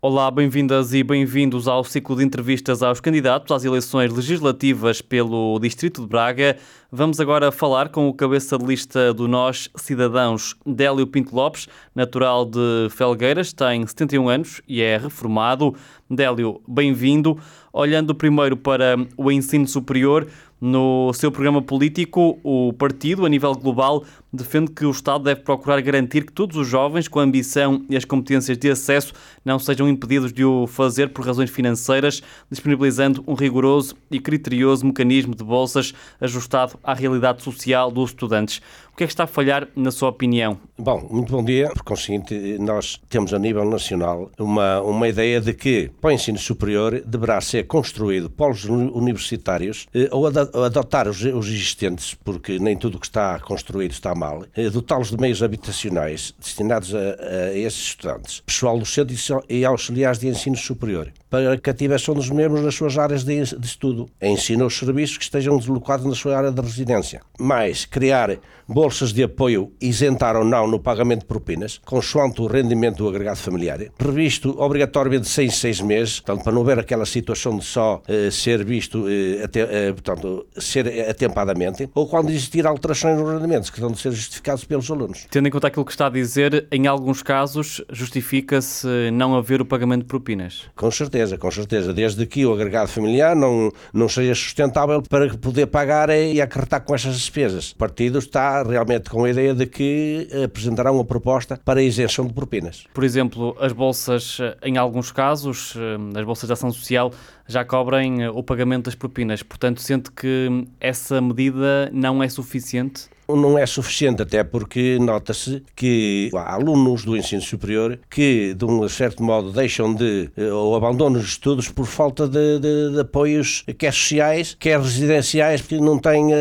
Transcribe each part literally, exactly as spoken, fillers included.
Olá, bem-vindas e bem-vindos ao ciclo de entrevistas aos candidatos às eleições legislativas pelo Distrito de Braga. Vamos agora falar com o cabeça de lista do Nós Cidadãos, Délio Pinto Lopes, natural de Felgueiras, tem setenta e um anos e é reformado. Délio, bem-vindo. Olhando primeiro para o ensino superior, no seu programa político, o partido, a nível global, defende que o Estado deve procurar garantir que todos os jovens com a ambição e as competências de acesso não sejam impedidos de o fazer por razões financeiras, disponibilizando um rigoroso e criterioso mecanismo de bolsas ajustado à realidade social dos estudantes. O que é que está a falhar, na sua opinião? Bom, muito bom dia. Por conseguinte, nós temos a nível nacional uma, uma ideia de que para o ensino superior deverá ser construído polos universitários eh, ou adotar os, os existentes, porque nem tudo o que está construído está mal, eh, dotá-los de meios habitacionais destinados a, a esses estudantes, pessoal docente e auxiliares de ensino superior, para a cativação dos mesmos nas suas áreas de, de estudo, ensino aos serviços que estejam deslocados na sua área de residência. Mais, criar bolsas de apoio isentar ou não no pagamento de propinas, consoante o rendimento do agregado familiar, revisto obrigatoriamente de seis em seis meses, portanto, para não haver aquela situação de só eh, ser visto eh, até, eh, portanto, ser atempadamente, ou quando existir alterações nos rendimentos que estão de ser justificados pelos alunos. Tendo em conta aquilo que está a dizer, em alguns casos justifica-se não haver o pagamento de propinas? Com certeza, com certeza, desde que o agregado familiar não, não seja sustentável para poder pagar e acarretar com essas despesas. O partido está realmente com a ideia de que apresentará uma proposta para a isenção de propinas. Por exemplo, as bolsas, em alguns casos, as bolsas de ação social já cobrem o pagamento das propinas. Portanto, sente que essa medida não é suficiente? Não é suficiente, até porque nota-se que há alunos do ensino superior que, de um certo modo, deixam de, ou abandonam os estudos por falta de, de, de apoios, quer sociais, quer residenciais, porque não têm,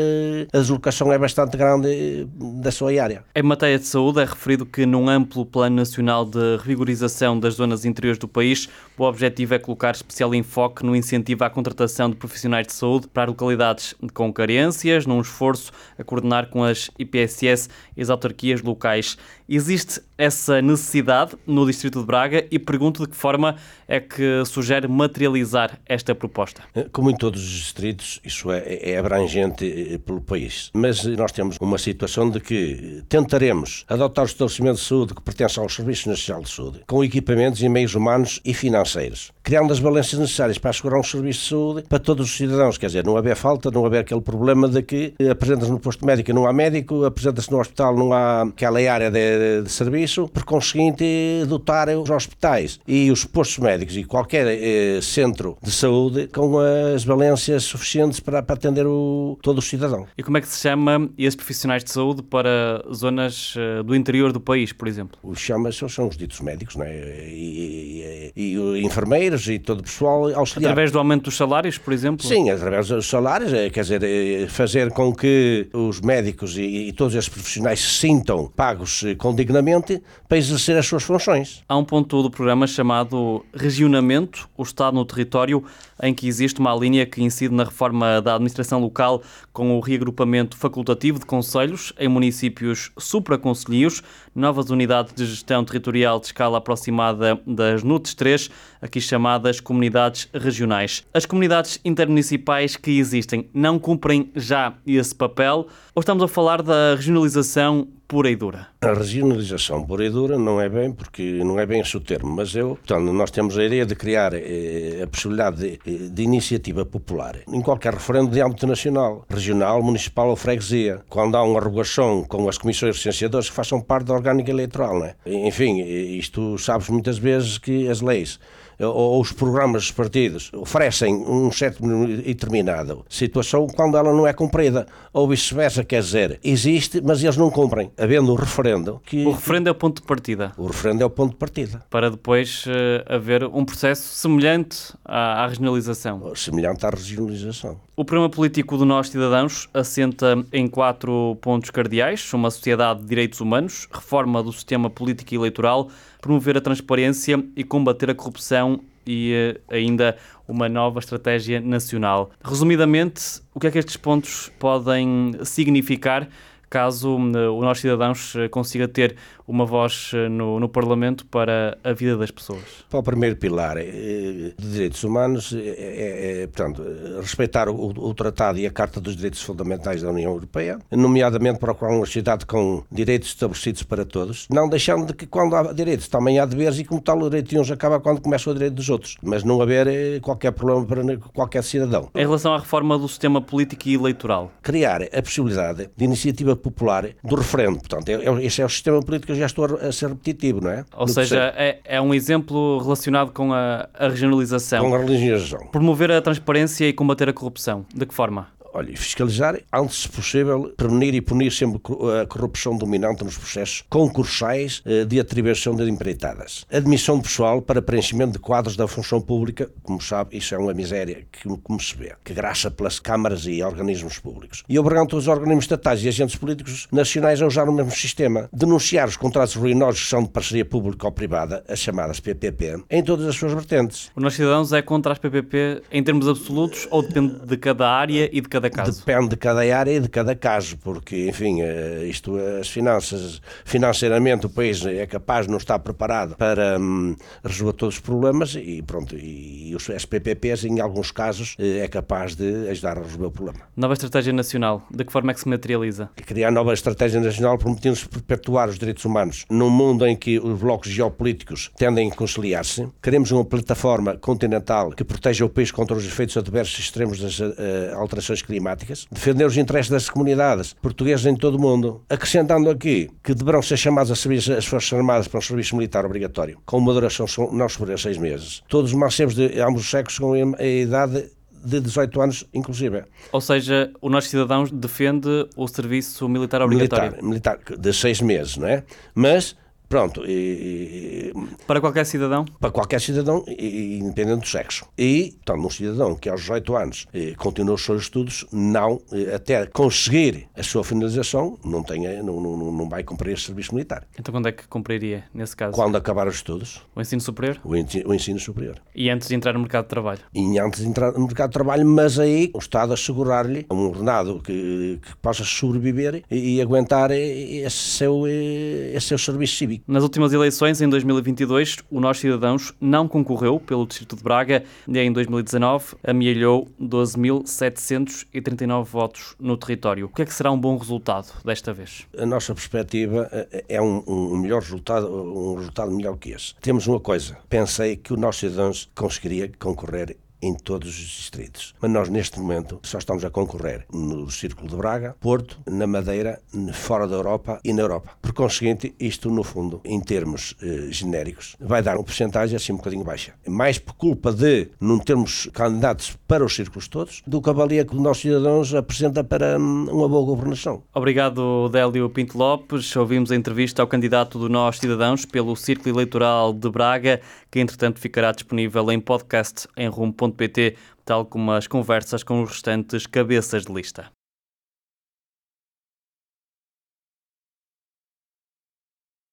a deslocação é bastante grande da sua área. Em matéria de saúde, é referido que num amplo plano nacional de revigorização das zonas interiores do país, o objetivo é colocar especial enfoque no incentivo à contratação de profissionais de saúde para localidades com carências, num esforço a coordenar com as I P S S e as autarquias locais. Existe essa necessidade no Distrito de Braga e pergunto de que forma é que sugere materializar esta proposta. Como em todos os distritos, isso é, é abrangente pelo país, mas nós temos uma situação de que tentaremos adotar os estabelecimentos de saúde que pertencem ao Serviço Nacional de Saúde, com equipamentos e meios humanos e financeiros, criando as valências necessárias para assegurar um serviço de saúde para todos os cidadãos, quer dizer, não haver falta, não haver aquele problema de que apresenta-se no posto médico e não há médico, apresenta-se no hospital não há aquela área de, de serviço, por conseguinte dotar os hospitais e os postos médicos e qualquer eh, centro de saúde com as valências suficientes para, para atender o, todo o cidadão. E como é que se chama esses profissionais de saúde para zonas uh, do interior do país, por exemplo? Os chamas são os ditos médicos, não é? E, e, e, e enfermeiros e todo o pessoal auxiliar. Através do aumento dos salários, por exemplo? Sim, através dos salários, é, quer dizer, fazer com que os médicos e, e todos esses profissionais se sintam pagos com dignamente para exercer as suas funções. Há um ponto do programa chamado Regionamento, o Estado no Território, em que existe uma linha que incide na reforma da administração local com o reagrupamento facultativo de concelhos em municípios supraconcelhios, novas unidades de gestão territorial de escala aproximada das N U T S três, aqui chamadas comunidades regionais. As comunidades intermunicipais que existem não cumprem já esse papel ou estamos a falar da regionalização pura e dura? A regionalização pura e dura não é bem, porque não é bem esse o termo, mas eu, portanto, nós temos a ideia de criar eh, a possibilidade de, de iniciativa popular em qualquer referendo de âmbito nacional, regional, municipal ou freguesia, quando há uma arrogação com as comissões licenciadoras que façam parte da orgânica eleitoral, não é? Enfim, isto sabes muitas vezes que as leis ou os programas dos partidos oferecem um certo determinado situação quando ela não é cumprida, ou vice-versa, quer dizer, existe, mas eles não cumprem, havendo o referendo. Que... O referendo é o ponto de partida. O referendo é o ponto de partida. Para depois uh, haver um processo semelhante à, à regionalização. Semelhante à regionalização. O programa político do Nós Cidadãos assenta em quatro pontos cardeais: uma sociedade de direitos humanos, reforma do sistema político e eleitoral, promover a transparência e combater a corrupção e uh, ainda uma nova estratégia nacional. Resumidamente, o que é que estes pontos podem significar caso o Nós Cidadãos consiga ter uma voz no, no Parlamento para a vida das pessoas? Para o primeiro pilar de direitos humanos é, é, é portanto, respeitar o, o Tratado e a Carta dos Direitos Fundamentais da União Europeia, nomeadamente procurar uma sociedade com direitos estabelecidos para todos, não deixando de que quando há direitos também há deveres e como tal o direito de uns acaba quando começa o direito dos outros, mas não haver qualquer problema para qualquer cidadão. Em relação à reforma do sistema político e eleitoral? Criar a possibilidade de iniciativa popular do referendo, portanto, esse é o sistema político que eu já estou a ser repetitivo, não é? Ou seja, é, é um exemplo relacionado com a, a regionalização. Com a regionalização. Promover a transparência e combater a corrupção. De que forma? Olha, fiscalizar, antes se possível, prevenir e punir sempre a corrupção dominante nos processos concursais de atribuição de empreitadas. Admissão de pessoal para preenchimento de quadros da função pública, como sabe, isso é uma miséria que, como se vê, que graça pelas câmaras e organismos públicos. E obrigando todos os organismos estatais e agentes políticos nacionais a usar o mesmo sistema. Denunciar os contratos ruinosos que são de parceria pública ou privada, as chamadas P P P, em todas as suas vertentes. O Nós Cidadãos é contra as P P P em termos absolutos ou depende de cada área e de cada caso? Depende de cada área e de cada caso, porque, enfim, isto, as finanças, financeiramente o país é capaz de não estar preparado para hum, resolver todos os problemas e pronto, e, e os P P Ps em alguns casos é capaz de ajudar a resolver o problema. Nova Estratégia Nacional, de que forma é que se materializa? Criar nova Estratégia Nacional prometendo-se perpetuar os direitos humanos num mundo em que os blocos geopolíticos tendem a conciliar-se. Queremos uma plataforma continental que proteja o país contra os efeitos adversos extremos das uh, alterações climáticas. Defender os interesses das comunidades portuguesas em todo o mundo, acrescentando aqui que deverão ser chamados a serviço as Forças Armadas para um serviço militar obrigatório, com uma duração não superior a seis meses. Todos os mancebos de ambos os sexos com a idade de dezoito anos, inclusive. Ou seja, o Nós Cidadãos defende o serviço militar obrigatório? Militar, militar de seis meses, não é? Mas pronto. E, para qualquer cidadão? Para qualquer cidadão, independente do sexo. E, então, um cidadão que aos dezoito anos continua os seus estudos, não, até conseguir a sua finalização, não, tenha, não, não, não vai cumprir esse serviço militar. Então quando é que cumpriria, nesse caso? Quando acabar os estudos. O ensino superior? O ensino, o ensino superior. E antes de entrar no mercado de trabalho? E antes de entrar no mercado de trabalho, mas aí o Estado assegurar-lhe um ordenado que, que possa sobreviver e, e aguentar esse seu, esse seu serviço cívico. Nas últimas eleições, em dois mil e vinte e dois, o Nós Cidadãos não concorreu pelo Distrito de Braga e em dois mil e dezanove amealhou doze mil setecentos e trinta e nove votos no território. O que é que será um bom resultado desta vez? A nossa perspectiva é um, um melhor resultado, um resultado melhor que esse. Temos uma coisa, pensei que o Nós Cidadãos conseguiria concorrer em todos os distritos. Mas nós, neste momento, só estamos a concorrer no Círculo de Braga, Porto, na Madeira, fora da Europa e na Europa. Por conseguinte, isto, no fundo, em termos eh, genéricos, vai dar uma porcentagem assim um bocadinho baixa. Mais por culpa de não termos candidatos para os círculos todos, do que a valia que o Nós Cidadãos apresenta para hum, uma boa governação. Obrigado, Délio Pinto Lopes. Ouvimos a entrevista ao candidato do Nós Cidadãos pelo Círculo Eleitoral de Braga, que entretanto ficará disponível em podcast em rumo ponto pt, tal como as conversas com os restantes cabeças de lista.